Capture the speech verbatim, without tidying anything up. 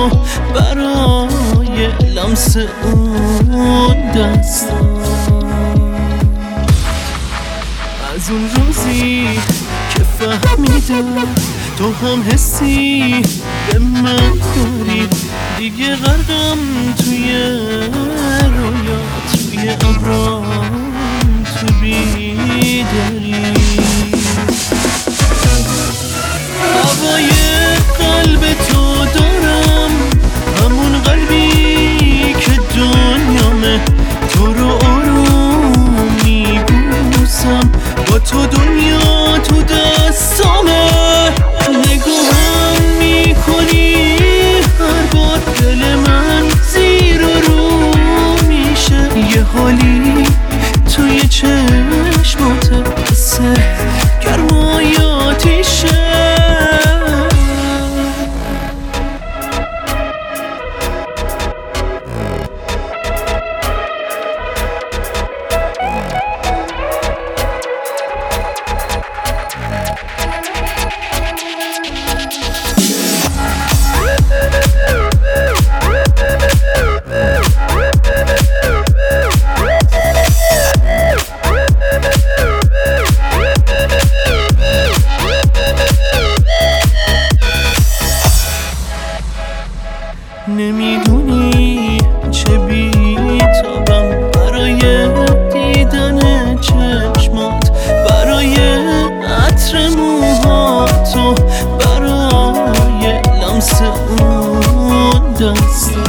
برای لمس اون دستا. از اون روزی که فهمیدم تو هم حسی به من داری، دیگه غرقم توی رویا، توی ابرام، تو بیداری. هوای قلب تو دارم، همون قلبی که دنیامه، تو رو آروم میبوسم، با تو دنیا تو دستامه. نگاهم میکنی هر بار دل من زیر و رو میشه، یه حالی توی چشمات قصه گرمای آتیشه. نمیدونی چه بیتابم برای دیدن چشمات، برای عطر موهاتو، برای لمس اون دست.